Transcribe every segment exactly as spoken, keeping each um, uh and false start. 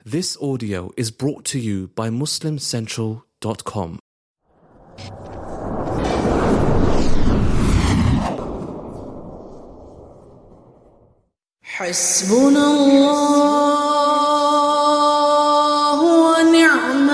This audio is brought to you by Muslim Central dot com. حسبنا الله ونعم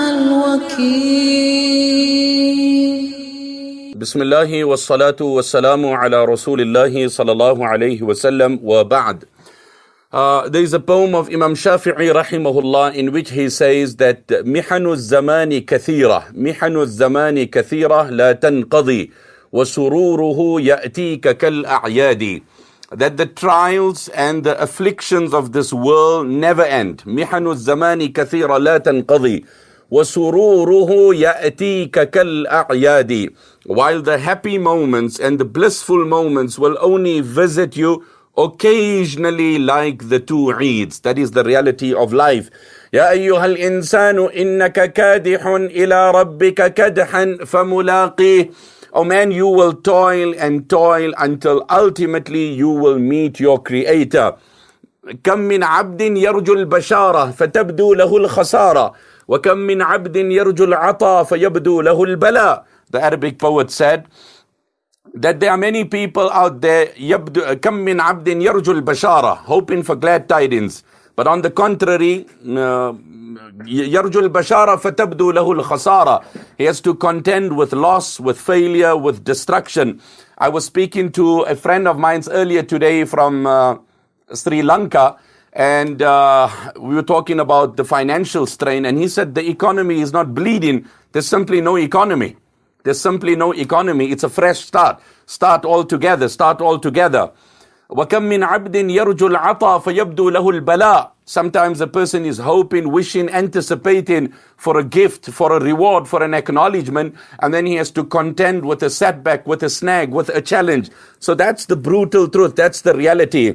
الوكيل. بسم الله والصلاة والسلام على رسول الله صلى الله عليه وسلم وبعد. Uh, there is a poem of Imam Shafi'i rahimahullah in which he says that مِحَنُ الزَّمَانِ كَثِيرَةٌ مِحَنُ الزَّمَانِ كَثِيرَةٌ لَا تَنْقَضِي وَسُرُورُهُ يَأْتِيكَ كَالْأَعْيَادِ. That the trials and the afflictions of this world never end. مِحَنُ الزَّمَانِ كَثِيرَةٌ لَا تَنْقَضِي وَسُرُورُهُ يَأْتِيكَ كَالْأَعْيَادِ. While the happy moments and the blissful moments will only visit you occasionally like the two Eids. That is the reality of life. يا أيها الإنسان إنك كادح إلى ربك كدحا فملاقيه. Oh man, you will toil and toil until ultimately you will meet your Creator. كم من عبد يرجو البشارة فتبدو له الخسارة وكم من عبد يرجو العطاء فيبدو له البلاء. The Arabic poet said that there are many people out there يبدو كم من عبد يرجو البشارة, hoping for glad tidings, but on the contrary uh, يرجو البشارة فتبدو له الخسارة. He has to contend with loss, with failure, with destruction. I was speaking to a friend of mine earlier today from uh, Sri Lanka, and uh, we were talking about the financial strain, and he said the economy is not bleeding. There's simply no economy. There's simply no economy. It's a fresh start. Start all together. Start all together. وَكَمْ مِنْ عَبْدٍ يَرْجُو الْعَطَى فَيَبْدُو لَهُ الْبَلَاء. Sometimes a person is hoping, wishing, anticipating for a gift, for a reward, for an acknowledgement, and then he has to contend with a setback, with a snag, with a challenge. So that's the brutal truth. That's the reality.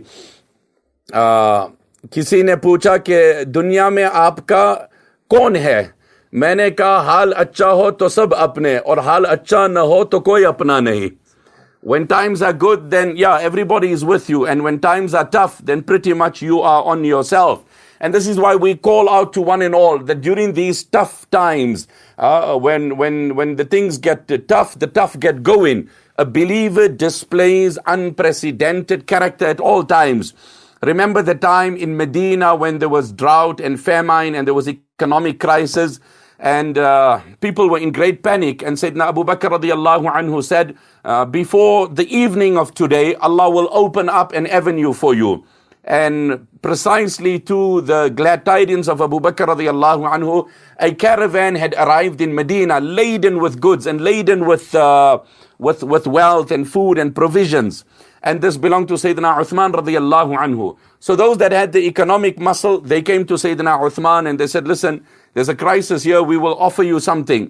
Uh, किसी ने पूछा कि दुनिया में आपका कौन है? मैंने कहा हाल अच्छा हो तो सब अपने और हाल अच्छा न हो तो कोई अपना नहीं. When times are good, then yeah, everybody is with you, and when times are tough, then pretty much you are on yourself. And this is why we call out to one and all that during these tough times, uh, when when when the things get tough, the tough get going. A believer displays unprecedented character at all times. Remember the time in Medina when there was drought and famine and there was economic crisis, and uh, people were in great panic, and Sayyidina Abu Bakr radiallahu anhu said, uh, before the evening of today, Allah will open up an avenue for you. And precisely to the glad tidings of Abu Bakr radiallahu anhu, a caravan had arrived in Medina laden with goods and laden with, uh, with, with wealth and food and provisions. And this belonged to Sayyidina Uthman radiallahu anhu. So those that had the economic muscle, they came to Sayyidina Uthman and they said, listen, there's a crisis here, we will offer you something.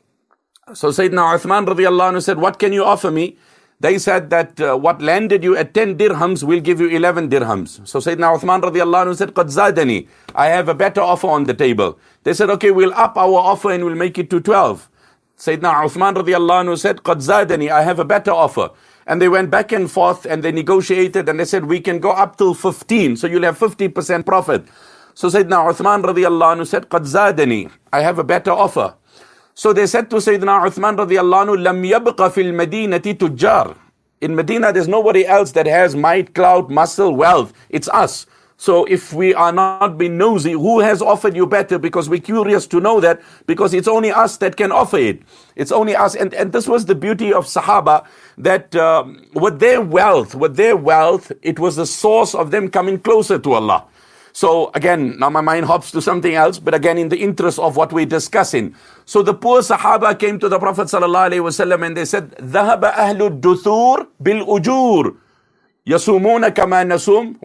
So Sayyidina Uthman radiallahu anhu said, what can you offer me? They said that uh, what landed you at ten dirhams, we'll give you eleven dirhams. So Sayyidina Uthman radiallahu anhu said, قَدْ زَادَنِي, I have a better offer on the table. They said, okay, we'll up our offer and we'll make it to twelve. Sayyidina Uthman radiallahu anhu said, قَدْ زَادَنِي, I have a better offer. And they went back and forth and they negotiated and they said, we can go up till fifteen, so you'll have fifty percent profit. So Sayyidina Uthman radiallahu anhu said, قَدْ زَادَنِي, I have a better offer. So they said to Sayyidina Uthman radiallahu anhu, لَمْ يَبْقَ فِي الْمَدِينَةِ تُجَّارٍ. In Medina, there's nobody else that has might, clout, muscle, wealth. It's us. So if we are not being nosy, who has offered you better? Because we're curious to know that, because it's only us that can offer it. It's only us. And, and this was the beauty of Sahaba, that uh, with their wealth, with their wealth, it was the source of them coming closer to Allah. So again, now my mind hops to something else, but again, in the interest of what we're discussing. So the poor Sahaba came to the Prophet sallallahu alaihi wasallam and they said, ذهب أهل الدثور بالأجور يصومون كما نصوم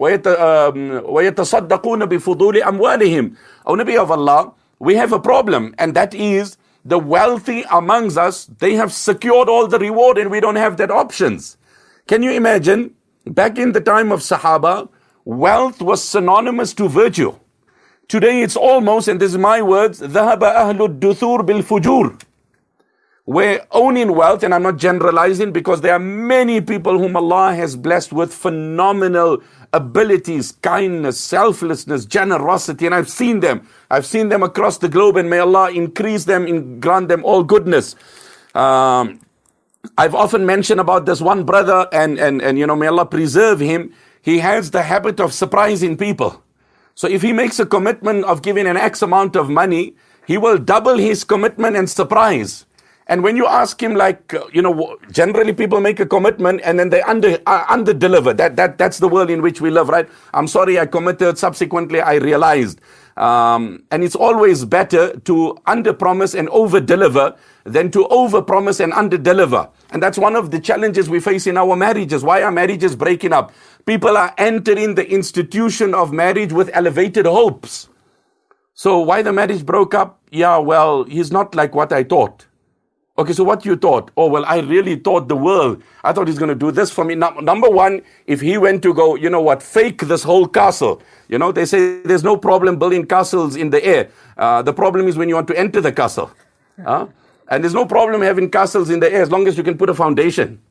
ويتصدقون بفضول أموالهم. O Nabi of Allah, we have a problem, and that is the wealthy amongst us, they have secured all the reward and we don't have that options. Can you imagine? Back in the time of Sahaba, wealth was synonymous to virtue. Today it's almost, and this is my words, ذهب أهل الدثور بالفجور. where owning wealth, and I'm not generalizing because there are many people whom Allah has blessed with phenomenal abilities, kindness, selflessness, generosity, and I've seen them. I've seen them across the globe, and may Allah increase them and grant them all goodness. Um, I've often mentioned about this one brother, and, and, and you know, may Allah preserve him. He has the habit of surprising people. So if he makes a commitment of giving an X amount of money, he will double his commitment and surprise. And when you ask him, like, you know, generally people make a commitment and then they under uh, under deliver. That that that's the world in which we live, right? I'm sorry, I committed. Subsequently, I realized. Um, and it's always better to under promise and over deliver than to over promise and under deliver. And that's one of the challenges we face in our marriages. Why are marriages breaking up? People are entering the institution of marriage with elevated hopes. So why the marriage broke up? Yeah, well, he's not like what I thought. Okay, so what you thought? Oh, well, I really thought the world. I thought he's going to do this for me. No, number one, if he went to go, you know what, fake this whole castle. You know, they say there's no problem building castles in the air. Uh, the problem is when you want to enter the castle. Huh? And there's no problem having castles in the air as long as you can put a foundation.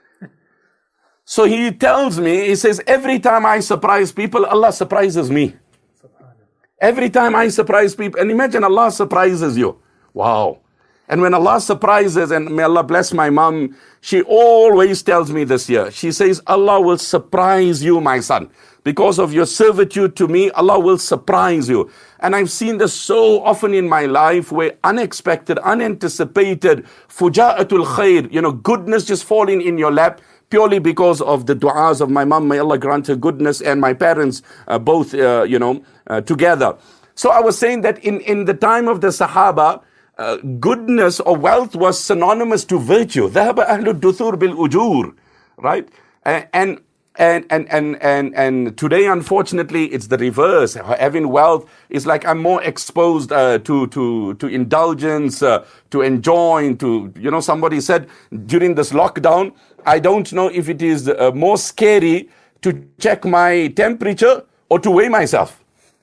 So he tells me, he says, every time I surprise people, Allah surprises me. Every time I surprise people, and imagine Allah surprises you. Wow. And when Allah surprises, and may Allah bless my mom, she always tells me this year, she says, Allah will surprise you, my son. Because of your servitude to me, Allah will surprise you. And I've seen this so often in my life where unexpected, unanticipated, fuja'atul khair, you know, goodness just falling in your lap, purely because of the du'as of my mom. May Allah grant her goodness, and my parents, uh, both, uh, you know, uh, together. So I was saying that in, in the time of the Sahaba, Uh, goodness or wealth was synonymous to virtue. ذهب أهل الدثور بالأجور, right? And and and and and and today, unfortunately, it's the reverse. Having wealth is like I'm more exposed uh, to to to indulgence, uh, to enjoying. To you know, somebody said during this lockdown, I don't know if it is uh, more scary to check my temperature or to weigh myself.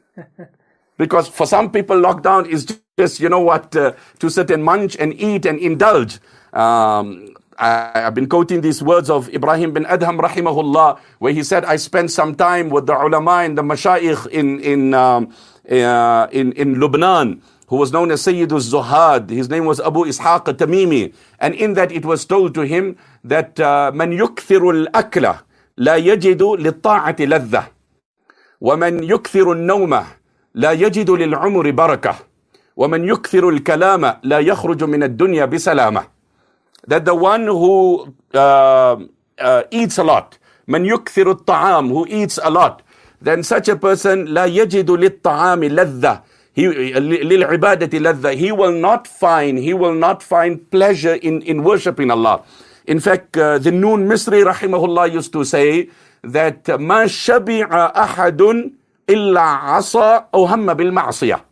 Because for some people, lockdown is just, you know what, uh, to sit and munch and eat and indulge. Um, I, I've been quoting these words of Ibrahim bin Adham, rahimahullah, where he said, I spent some time with the ulama and the mashayikh in, in, um, uh, in, in Lebanon, who was known as Sayyid al-Zuhad. His name was Abu Ishaq al-Tamimi. And in that it was told to him that من يكثر الأكل لا يجد للطاعة لذة ومن يكثر النوم لا يجد للعمر بركة ومن يكثر الكلام لا يخرج من الدنيا بسلامة. That the one who uh, uh, eats a lot, من يكثر الطعام, who eats a lot, then such a person لا يجد للطعام لذة, he للعبادة لذة, he will not find, he will not find pleasure in, in worshiping Allah. In fact, uh, the Noon Misri rahimahullah used to say that ما شبع أحد إلا عصى أو هم بالمعصية.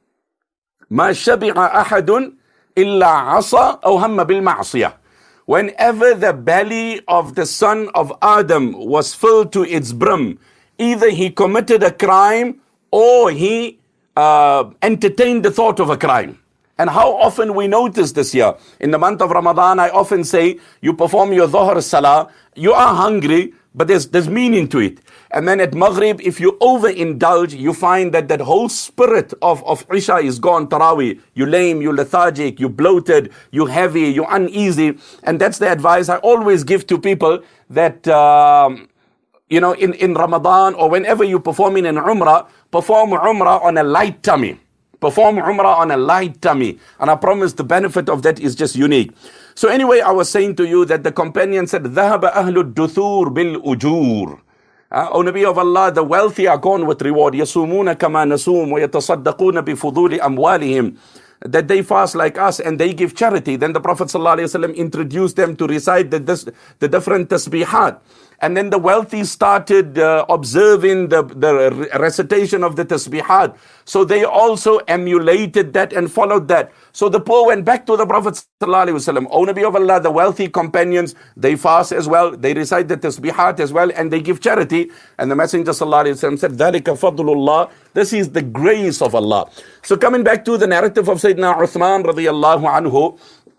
ما شبع أحد إلا عصى أو هم بالمعصية. Whenever the belly of the son of Adam was filled to its brim, either he committed a crime or he uh, entertained the thought of a crime. And how often we notice this here. In the month of Ramadan, I often say, you perform your Dhuhr Salah, you are hungry, but there's, there's meaning to it. And then at Maghrib, if you overindulge, you find that that whole spirit of, of Isha is gone, Taraweeh. You're lame, you're lethargic, you're bloated, you're heavy, you're uneasy. And that's the advice I always give to people that, um, you know, in, in Ramadan or whenever you're performing an Umrah, perform Umrah on a light tummy. Perform Umrah on a light tummy. And I promise the benefit of that is just unique. So anyway, I was saying to you that the companion said, ذهب أهل الدثور بالأجور. Uh, O Nabi of Allah, the wealthy are gone with reward. يَصُومُونَ كَمَا نَصُومُ وَيَتَصَدَّقُونَ بِفُضُولِ أَمْوَالِهِمْ. That they fast like us and they give charity. Then the Prophet ﷺ introduced them to recite the, this, the different tasbihat. And then the wealthy started uh, observing the, the recitation of the tasbihat. So they also emulated that and followed that. So the poor went back to the Prophet ﷺ. O Nabi of Allah, the wealthy companions, they fast as well, they recite the tasbihat as well, and they give charity. And the Messenger ﷺ said, ذَلِكَ فَضْلُ اللَّهِ. This is the grace of Allah. So coming back to the narrative of Sayyidina Uthman radiyallahu anhu,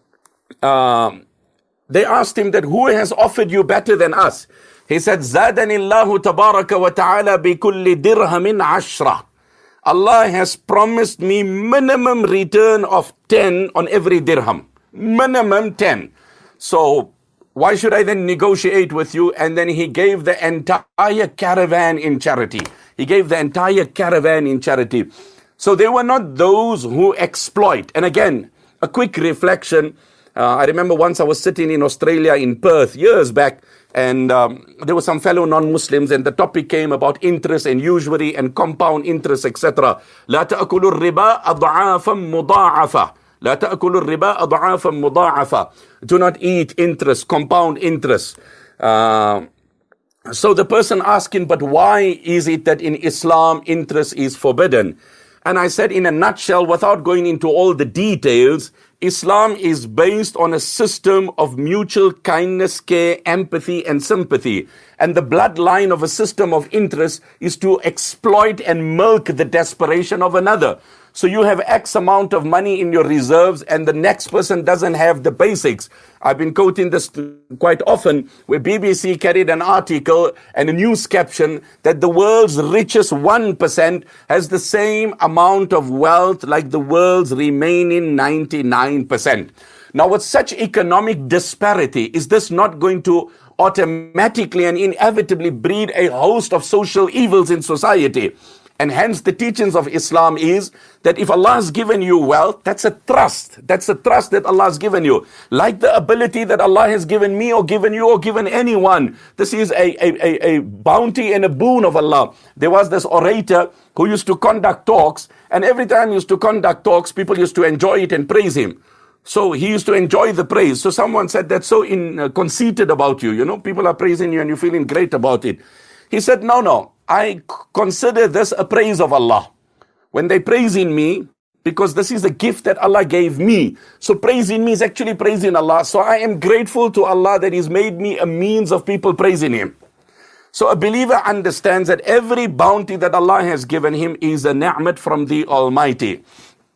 uh, they asked him that who has offered you better than us? He said, Zadani Allahu tabaraka wa ta'ala bi kulli dirhamin ashra. Allah has promised me minimum return of ten on every dirham. Minimum ten. So why should I then negotiate with you? And then he gave the entire caravan in charity. He gave the entire caravan in charity. So they were not those who exploit. And again, a quick reflection. Uh, I remember once I was sitting in Australia, in Perth, years back, and um, there were some fellow non-Muslims, and the topic came about interest and usury and compound interest, et cetera. لا تأكلوا الربا أضعافا مضاعفة. لا تأكلوا الربا أضعافا مضاعفة. Do not eat interest, compound interest. Uh, so the person asking, but why is it that in Islam interest is forbidden? And I said in a nutshell, without going into all the details, Islam is based on a system of mutual kindness, care, empathy, and sympathy. And the bloodline of a system of interest is to exploit and milk the desperation of another. So you have X amount of money in your reserves and the next person doesn't have the basics. I've been quoting this quite often, where B B C carried an article and a news caption that the world's richest one percent has the same amount of wealth like the world's remaining ninety-nine percent. Now, with such economic disparity, is this not going to automatically and inevitably breed a host of social evils in society? And hence the teachings of Islam is that if Allah has given you wealth, that's a trust. That's a trust that Allah has given you. Like the ability that Allah has given me or given you or given anyone. This is a, a, a, a bounty and a boon of Allah. There was this orator who used to conduct talks, and every time he used to conduct talks, people used to enjoy it and praise him. So he used to enjoy the praise. So someone said, that's so in, uh, conceited about you. You know, people are praising you and you're feeling great about it. He said, no, no. I consider this a praise of Allah. When they praising me, because this is a gift that Allah gave me. So praising me is actually praising Allah. So I am grateful to Allah that He's made me a means of people praising Him. So a believer understands that every bounty that Allah has given him is a ni'mat from the Almighty.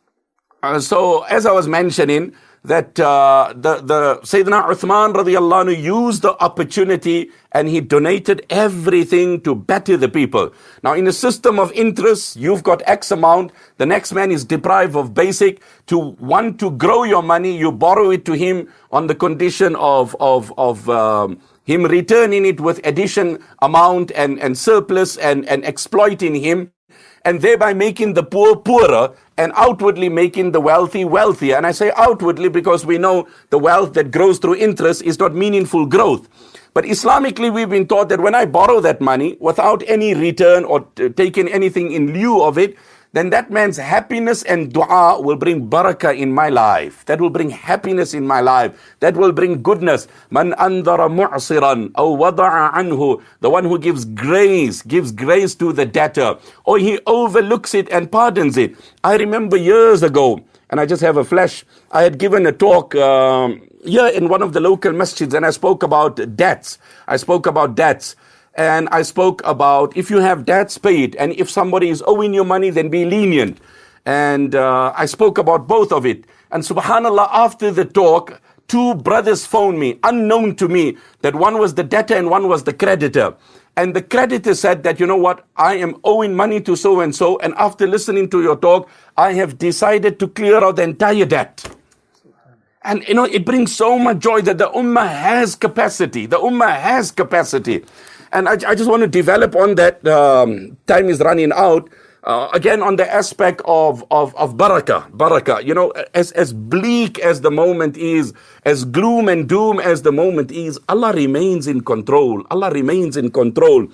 Uh, so as I was mentioning, that uh, the, the Sayyidina Uthman radiallahu anhu used the opportunity and he donated everything to better the people. Now in a system of interest, you've got X amount, the next man is deprived of basic. To want to grow your money, you borrow it to him on the condition of, of, of um, him returning it with addition amount and, and surplus and, and exploiting him, and thereby making the poor poorer and outwardly making the wealthy wealthier. And I say outwardly because we know the wealth that grows through interest is not meaningful growth. But Islamically, we've been taught that when I borrow that money without any return or t- taking anything in lieu of it, then that man's happiness and dua will bring barakah in my life. That will bring happiness in my life. That will bring goodness. Man andara mu'siran aw wada'a anhu. The one who gives grace, gives grace to the debtor. Or he overlooks it and pardons it. I remember years ago, and I just have a flash, I had given a talk um, here in one of the local masjids, and I spoke about debts. I spoke about debts. And I spoke about if you have debts, pay it. And if somebody is owing you money, then be lenient. And uh, I spoke about both of it. And subhanAllah, after the talk, two brothers phoned me, unknown to me, that one was the debtor and one was the creditor. And the creditor said that, you know what, I am owing money to so-and-so. And after listening to your talk, I have decided to clear out the entire debt. And, you know, it brings so much joy that the ummah has capacity. The ummah has capacity. And I, I just want to develop on that. Um, time is running out. Uh, again, on the aspect of, of, of barakah. Barakah. You know, as, as bleak as the moment is, as gloom and doom as the moment is, Allah remains in control. Allah remains in control.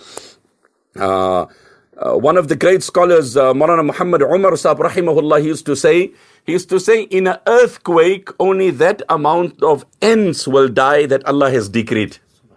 Uh, uh, one of the great scholars, uh, Maulana Muhammad Umar Sahib rahimahullah, he used to say, he used to say, in an earthquake, only that amount of ants will die that Allah has decreed.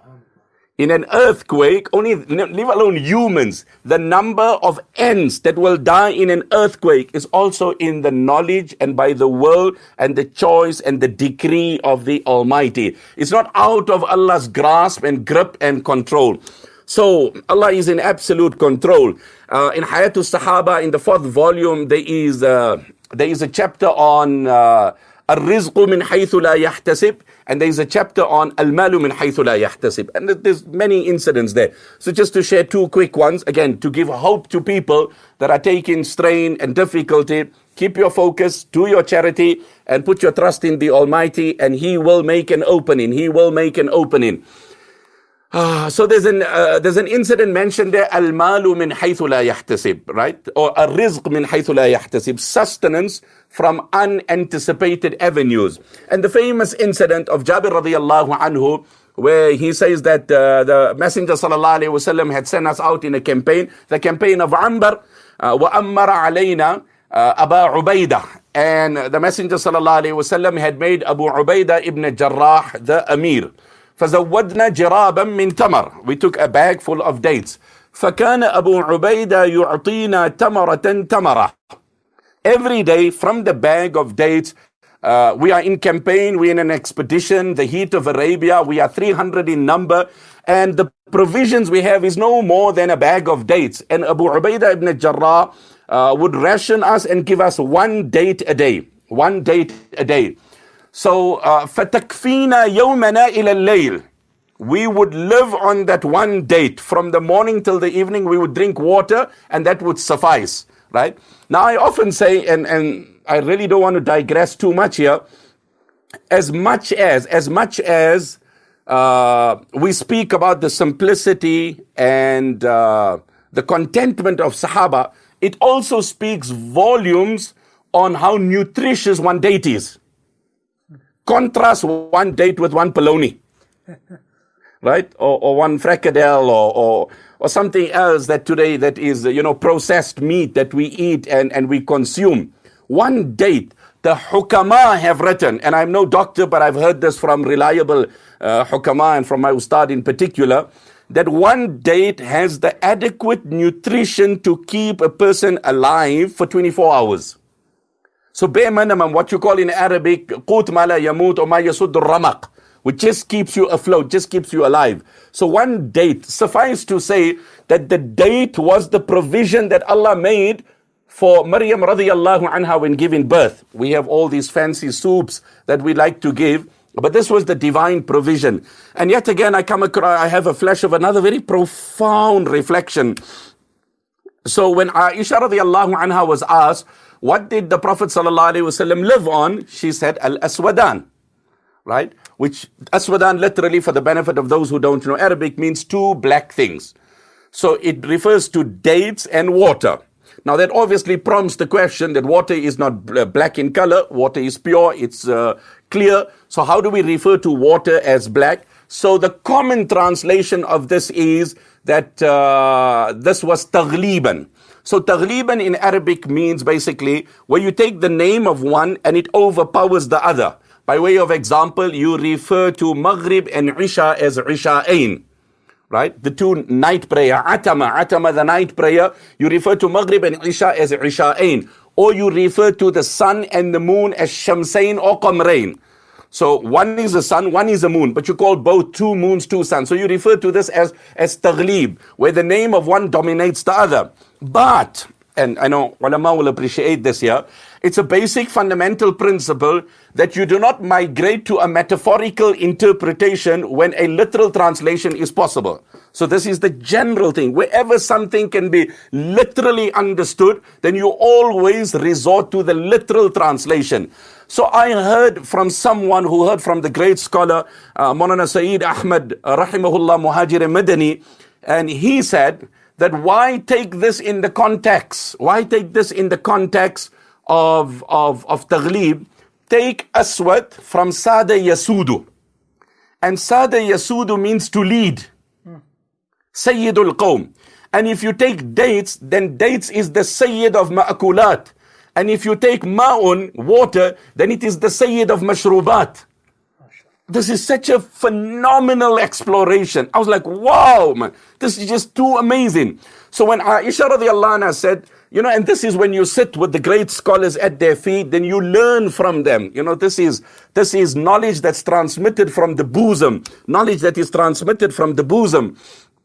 In an earthquake, only, leave alone humans, the number of ants that will die in an earthquake is also in the knowledge and by the will and the choice and the decree of the Almighty. It's not out of Allah's grasp and grip and control. So Allah is in absolute control. Uh, in Hayatul Sahaba, in the fourth volume, there is a, there is a chapter on uh, Al-Rizqu min haythu la yahtasib, and there's a chapter on Al-Malu min haythu la yahtasib. And there's many incidents there. So just to share two quick ones, again, to give hope to people that are taking strain and difficulty. Keep your focus, do your charity, and put your trust in the Almighty, and He will make an opening. He will make an opening. Uh, so there's an uh, there's an incident mentioned there, al-malu min haythu la yahtasib, right? Or al-rizq min haythu la yahtasib, sustenance from unanticipated avenues. And the famous incident of Jabir radiyallahu anhu, where he says that uh, the Messenger sallallahu alaihi wasallam had sent us out in a campaign, the campaign of Ambar, uh, wa ammara alayna uh, Aba Ubaidah. And the Messenger sallallahu alaihi wasallam had made Abu Ubaidah ibn Jarrah the Amir. فزودنا جرابا من تمر. We took a bag full of dates. فكان أبو عبيدة يعطينا تمرة تمرة. Every day from the bag of dates, uh, we are in campaign, we are in an expedition, the heat of Arabia, we are three hundred in number, and the provisions we have is no more than a bag of dates. And Abu Ubaidah ibn Jarrah uh, would ration us and give us one date a day. One date a day. So, فَتَكْفِينَا يَوْمَنَا إِلَى اللَّيْلِ. We would live on that one date. From the morning till the evening, we would drink water, and that would suffice, right? Now, I often say, and, and I really don't want to digress too much here, as much as, as much as uh, we speak about the simplicity and uh, the contentment of Sahaba, it also speaks volumes on how nutritious one date is. Contrast one date with one polony, right? Or, or one fricadelle or, or or something else that today that is, you know, processed meat that we eat and, and we consume. One date, the hukama have written, and I'm no doctor, but I've heard this from reliable uh, hukama and from my ustad in particular, that one date has the adequate nutrition to keep a person alive for twenty-four hours. So bare minimum, what you call in Arabic, قُوت ما لا يموت or ما يسد الرمق, which just keeps you afloat, just keeps you alive. So one date, suffice to say that the date was the provision that Allah made for Maryam radiyallahu anha when giving birth. We have all these fancy soups that we like to give, but this was the divine provision. And yet again, I come across, I have a flash of another very profound reflection. So when Aisha radiyallahu anha was asked, what did the Prophet sallallahu alaihi wasallam live on? She said, Al-Aswadan, right? Which, Aswadan literally, for the benefit of those who don't know Arabic, means two black things. So it refers to dates and water. Now that obviously prompts the question that water is not black in color, water is pure, it's uh, clear. So how do we refer to water as black? So the common translation of this is that uh, this was taghliban. So taghliban in Arabic means basically where you take the name of one and it overpowers the other. By way of example, you refer to Maghrib and Isha as Isha'ain, right? The two night prayer, Atama, Atama, the night prayer, you refer to Maghrib and Isha as Isha'ain. Or you refer to the sun and the moon as Shamsain or Qamrain. So one is the sun, one is the moon, but you call both two moons, two suns. So you refer to this as, as taghlib, where the name of one dominates the other. But, and I know ulama will appreciate this here, it's a basic fundamental principle that you do not migrate to a metaphorical interpretation when a literal translation is possible. So this is the general thing. Wherever something can be literally understood, then you always resort to the literal translation. So I heard from someone who heard from the great scholar, uh, Maulana Sayyid Ahmad, uh, rahimahullah, Muhajir Madani, and he said that why take this in the context? Why take this in the context of, of, of taghlib? Take aswad from Sada Yasudu. And Sada Yasudu means to lead. Sayyidul Qawm. And if you take dates, then dates is the Sayyid of Ma'akulat. And if you take ma'un, water, then it is the Sayyid of Mashrubat. This is such a phenomenal exploration. I was like, wow, man, this is just too amazing. So when Aisha radiallahu anha said, you know, and this is when you sit with the great scholars at their feet, then you learn from them. You know, this is, this is knowledge that's transmitted from the bosom, knowledge that is transmitted from the bosom.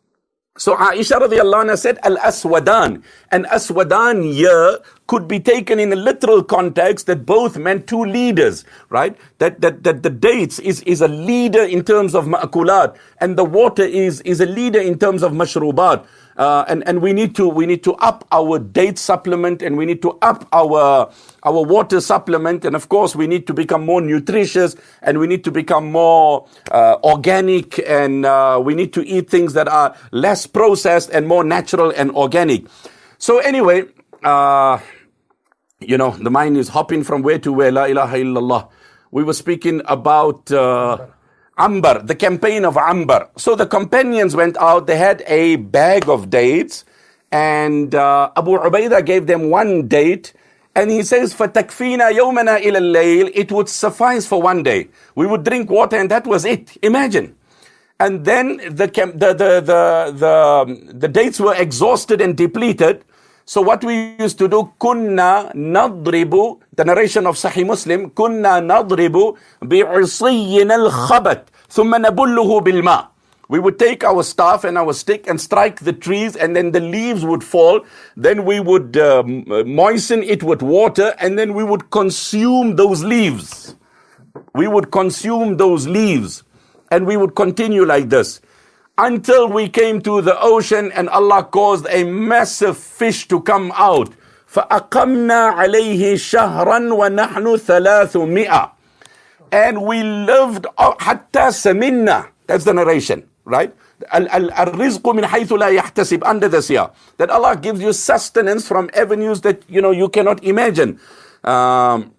So Aisha radiallahu anha said, Al-Aswadan. And Aswadan here could be taken in a literal context that both meant two leaders, right? That that that the dates is, is a leader in terms of ma'kulat, and the water is, is a leader in terms of mashrubat. Uh, and, and we need to we need to up our date supplement, and we need to up our our water supplement, and of course we need to become more nutritious, and we need to become more uh, organic, and uh, we need to eat things that are less processed and more natural and organic. So anyway, uh, you know, the mind is hopping from where to where. La ilaha illallah. We were speaking about uh, Ambar, the campaign of Ambar. So the companions went out, they had a bag of dates, and uh, Abu Ubaidah gave them one date, and he says, فَتَكْفِينَا يَوْمَنَا إِلَى اللَّيْلِ, it would suffice for one day. We would drink water, and that was it. Imagine. And then the the the the the, the dates were exhausted and depleted. So what we used to do, kunna nadribu, the narration of Sahih Muslim, kunna nadribu bi'usiyyin al-khabat, thumma nabulluhu bil-ma. We would take our staff and our stick and strike the trees, and then the leaves would fall. Then we would uh, moisten it with water, and then we would consume those leaves. We would consume those leaves, and we would continue like this until we came to the ocean, and Allah caused a massive fish to come out. فَأَقَمْنَا عَلَيْهِ شَهْرًا وَنَحْنُ ثَلَاثُمِئَةٍ. And we lived حَتَّى سَمِنَّا. That's the narration, right? الرِّزْقُ مِنْ حَيْثُ لَا يَحْتَسِبْ, under this here. That Allah gives you sustenance from avenues that, you know, you cannot imagine. Um,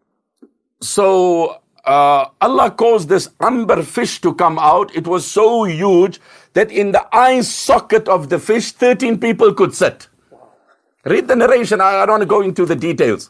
so... Uh, Allah caused this amber fish to come out. It was so huge that in the eye socket of the fish, thirteen people could sit. Read the narration. I, I don't want to go into the details.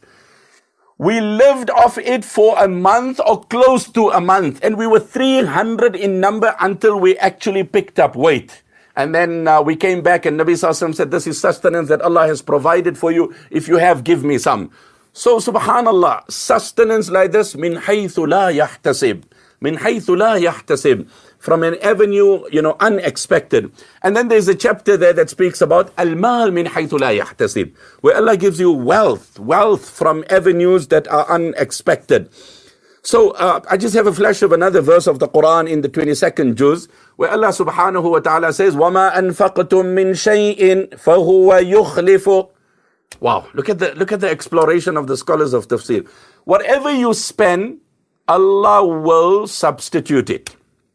We lived off it for a month or close to a month, and we were three hundred in number until we actually picked up weight. And then uh, we came back, and Nabi Sallallahu Alaihi Wasallam said, this is sustenance that Allah has provided for you. If you have, give me some. So, subhanallah, sustenance like this, min haythu la yahtasib. Min haythu la yahtasib. From an avenue, you know, unexpected. And then there's a chapter there that speaks about al-mal min haythu la yahtasib, where Allah gives you wealth, wealth from avenues that are unexpected. So, uh, I just have a flash of another verse of the Quran in the twenty-second juz, where Allah subhanahu wa ta'ala says, وَمَا أَنفَقْتُم مِّن شَيْءٍ فَهُوَ يُخْلِفُ. Wow, look at the look at the exploration of the scholars of tafsir. Whatever you spend, Allah will substitute it.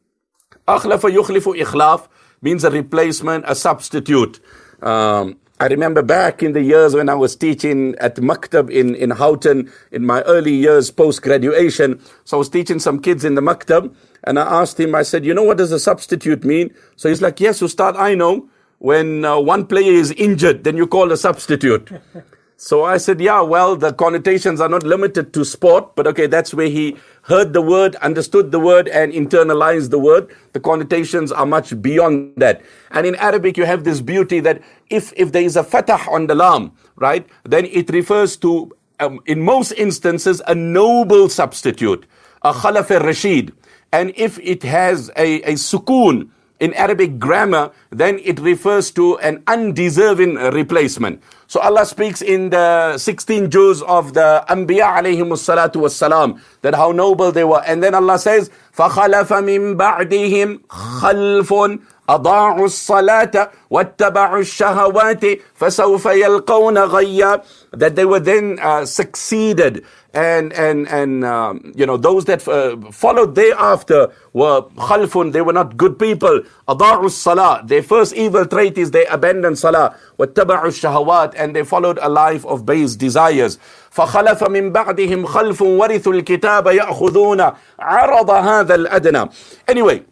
Akhlafa yukhlifu ikhlaf means a replacement, a substitute. Um, I remember back in the years when I was teaching at Maktab in, in Houghton, in my early years post-graduation. So I was teaching some kids in the Maktab, and I asked him, I said, you know what does a substitute mean? So he's like, yes, Ustad, I know. When uh, one player is injured, then you call a substitute. So I said, yeah, well, the connotations are not limited to sport, but okay, that's where he heard the word, understood the word, and internalized the word. The connotations are much beyond that. And in Arabic, you have this beauty that if, if there is a fatah on the lam, right, then it refers to, um, in most instances, a noble substitute, a khalaf al-rashid. And if it has a, a sukoon, in Arabic grammar, then it refers to an undeserving replacement. So Allah speaks in the sixteen juz of the Anbiya alayhimus salatu wassalam, that how noble they were. And then Allah says, فَخَلَفَ مِن بَعْدِهِمْ خَلْفٌ أَضَاعُوا الصَّلَاةَ وَاتَّبَعُوا الشَّهَوَاتِ فَسَوْفَ يَلْقَوْنَ غَيًّا. That they were then uh, succeeded. And, and, and, um, you know, those that uh, followed thereafter were khalfun, they were not good people. Ada'u salah, their first evil trait is they abandoned salah. Wattaba'u shahawat, and they followed a life of base desires. فَخَلَفَ مِن بَعْدِهِمْ خَلْفٌ وَرِثُوا الْكِتَابَ يَأْخُذُونَ عَرَضَ هَذَا الْأَدْنَى. Anyway,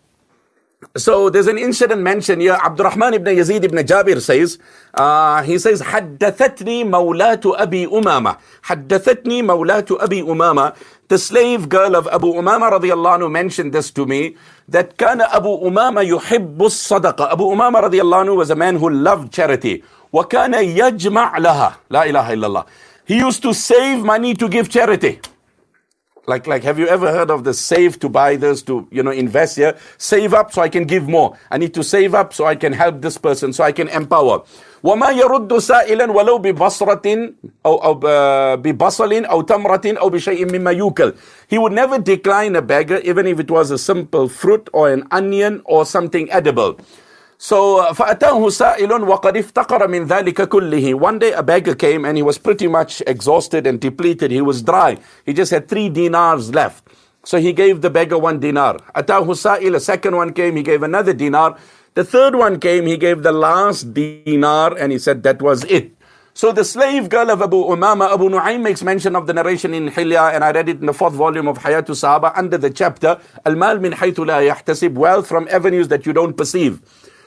so there's an incident mentioned here. Abdurrahman ibn Yazid ibn Jabir says, uh, he says, حَدَّثَتْنِي مَوْلَاتُ أَبِي أُمَامَةَ. حَدَّثَتْنِي مَوْلَاتُ أَبِي أُمَامَةَ. The slave girl of Abu Umama radiallahu anhu mentioned this to me, that كَانَ أَبُو أُمَامَ يُحِبُّ الصَّدَقَةَ. Abu Umama radiallahu anhu was a man who loved charity. وَكَانَ يَجْمَعْ لَهَا. La ilaha illallah. He used to save money to give charity. Like, like, have you ever heard of the save to buy this, to, you know, invest here? Save up so I can give more. I need to save up so I can help this person, so I can empower. وَمَا يَرُدُّ سَائِلًا وَلَوْ بِبَصْرَةٍ أو, أو بِبَصَلٍ أو تَمْرَةٍ أو بِشَيْءٍ مِمَّا يُوكَلْ. He would never decline a beggar, even if it was a simple fruit or an onion or something edible. So, فَأَتَاهُ سَائِلٌ وَقَدْ اِفْتَقَرَ مِنْ ذَلِكَ كُلِّهِ. One day a beggar came and he was pretty much exhausted and depleted. He was dry. He just had three dinars left. So he gave the beggar one dinar. أَتَاهُ سَائِلٌ, a second one came, he gave another dinar. The third one came, he gave the last dinar and he said that was it. So the slave girl of Abu Umama, Abu Nu'aym, makes mention of the narration in Hilya, and I read it in the fourth volume of Hayatu Sahaba under the chapter, Al-Mal min haythu la yahtasib, wealth from avenues that you don't perceive.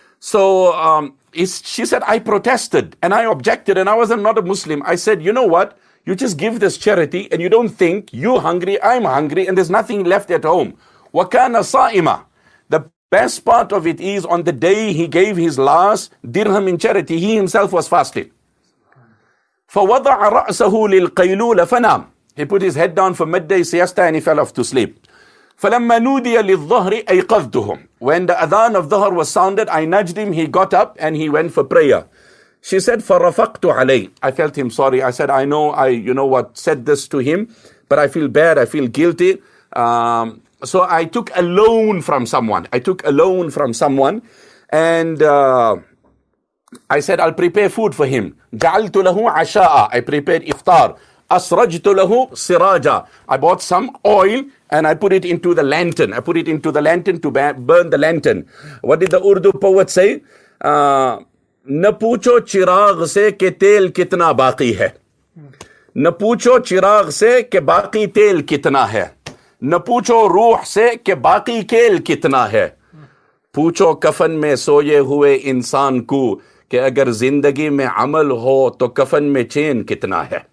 So um, she said, I protested and I objected, and I was not a Muslim. I said, you know what? You just give this charity and you don't think you're hungry, I'm hungry, and there's nothing left at home. وَكَانَ صَائِمًا. The best part of it is, on the day he gave his last dirham in charity, he himself was fasting. فَوَضَعَ رَأْسَهُ لِلْقَيْلُولَ فَنَامَ. He put his head down for midday siesta and he fell off to sleep. فَلَمَّا نُودِيَ لِلظَّهْرِ أَيْقَظْتُهُمْ. When the adhan of Dhuhr was sounded, I nudged him, he got up and he went for prayer. She said, فَرَفَقْتُ عَلَيْهِ. I felt him sorry. I said, I know I, you know what, said this to him, but I feel bad, I feel guilty. Um, So I took a loan from someone. I took a loan from someone, and uh, I said, I'll prepare food for him. جَعَلْتُ لَهُ عَشَاءً. I prepared iftar. أَسْرَجْتُ لَهُ سِرَاجًا. I bought some oil and I put it into the lantern. I put it into the lantern to burn the lantern. What did the Urdu poet say? Uh, न पूछो चिराग से कि तेल कितना बाकी है. न पूछो चिराग से कि बाकी तेल कितना है. न पूछो रूह से कि बाकी खेल कितना है. पूछो कफन में सोए हुए इंसान को कि अगर जिंदगी में अमल हो तो कफन में चैन कितना है.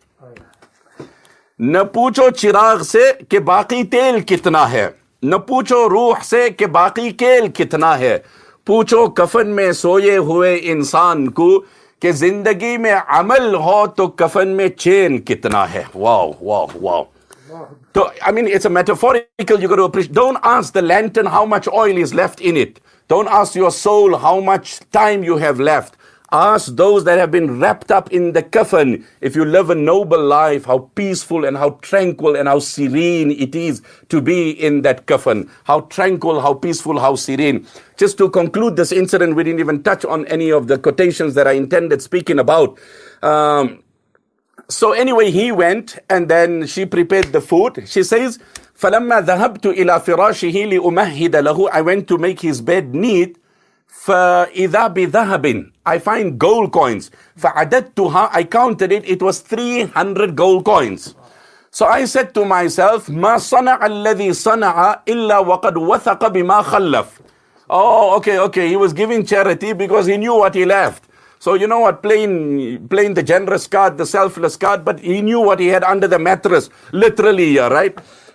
न पूछो चिराग से कि बाकी तेल कितना है. न पूछो रूह से कि बाकी खेल कितना है. पूछो कफन में सोए हुए इंसान को कि जिंदगी में अमल हो तो कफन में चैन कितना है. Wow, wow, wow. So, I mean, it's a metaphorical, you got to appreciate. Don't ask the lantern how much oil is left in it. Don't ask your soul how much time you have left. Ask those that have been wrapped up in the coffin. If you live a noble life, how peaceful and how tranquil and how serene it is to be in that coffin. How tranquil, how peaceful, how serene. Just to conclude this incident, we didn't even touch on any of the quotations that I intended speaking about. Um, So anyway, he went and then she prepared the food. She says, فَلَمَّا ذَهَبْتُ إِلَى فِرَاشِهِ لِأُمَهِّدَ لَهُ. I went to make his bed neat. فَإِذَا بِذَهَبٍ. I find gold coins. فَعَدَدْتُهَا. I counted it. It was three hundred gold coins. So I said to myself, مَا صَنَعَ الَّذِي صَنَعَ إِلَّا وَقَدْ وَثَقَ بِمَا خَلَّفْ. Oh, okay, okay. He was giving charity because he knew what he left. So you know what, playing, playing the generous card, the selfless card, but he knew what he had under the mattress, literally, right?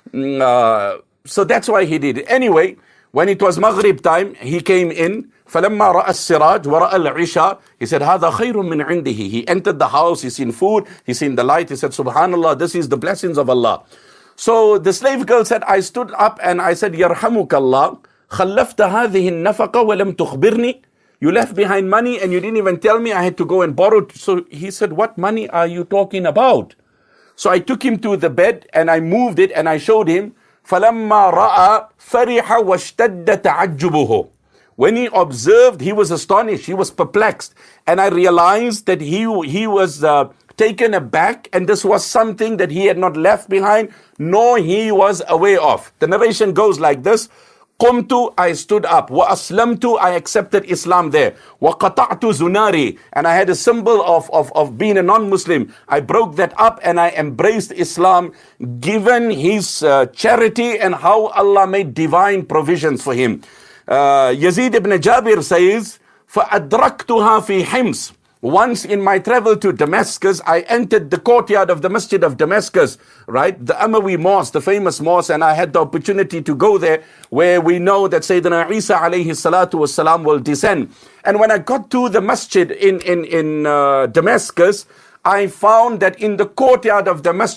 Uh, so that's why he did it. Anyway, when it was Maghrib time, he came in. فَلَمَّا رَأَى السِّرَاجِ وَرَأَى الْعِشَاءِ. He said, هَذَا خَيْرٌ مِّنْ عِنْدِهِ. He entered the house, he seen food, he seen the light. He said, Subhanallah, this is the blessings of Allah. So the slave girl said, I stood up and I said, يَرْحَمُكَ اللَّهُ خَلَّفْتَ هَذِهِ النَّفَقَ وَلَمْ تُخْبِرْنِي. You left behind money and you didn't even tell me. I had to go and borrow. So he said, what money are you talking about? So I took him to the bed and I moved it and I showed him. فَلَمَّا رَأَى فَرِحَ وَاشْتَدَّ تَعَجُّبُهُ. When he observed, he was astonished. He was perplexed. And I realized that he, he was uh, taken aback, and this was something that he had not left behind, nor he was aware of. The narration goes like this. Qumtu, I stood up. Wa aslamtu, I accepted Islam there. Wa qata'tu zunari, and I had a symbol of, of, of being a non-Muslim. I broke that up and I embraced Islam, given his uh, charity and how Allah made divine provisions for him. Uh, Yazid ibn Jabir says, فَأَدْرَكْتُهَا فِي حِمْص. Once in my travel to Damascus, I entered the courtyard of the Masjid of Damascus, right? The Amawi Mosque, the famous mosque, and I had the opportunity to go there, where we know that Sayyidina Isa alayhi salatu wasalam will descend. And when I got to the Masjid in, in, in uh, Damascus, I found that in the courtyard of the Masjid,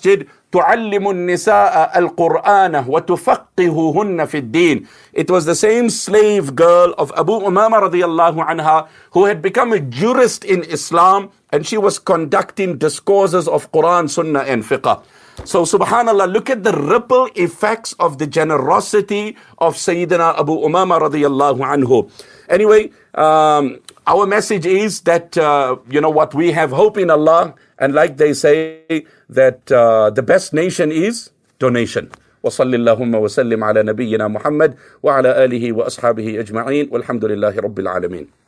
تعلم النساء القرآن وتفقههن في الدين. It was the same slave girl of Abu Umama radiallahu anha who had become a jurist in Islam, and she was conducting discourses of Quran, Sunnah and Fiqh. So subhanallah, look at the ripple effects of the generosity of Sayyidina Abu Umama radiallahu anhu. Anyway, um, our message is that, uh, you know what, we have hope in Allah, and like they say, that uh, the best nation is donation. وصل اللهم وسلم على نبينا محمد وعلى آله وأصحابه أجمعين والحمد لله رب العالمين.